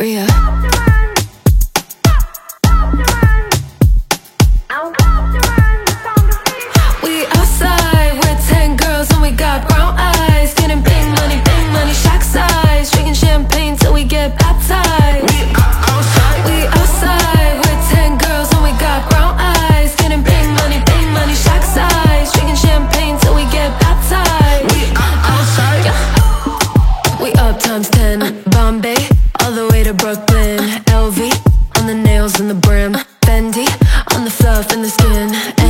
Rhea. We outside with 10 girls and we got brown eyes, getting big money, shack size, drinking champagne till we get baptized. We outside with 10 girls and we got brown eyes, getting big money, shack size, drinking champagne till we get baptized. We outside. We up times 10, Bombay, all the way to Brooklyn. LV on the nails and the brim, Fendi on the fluff and the skin.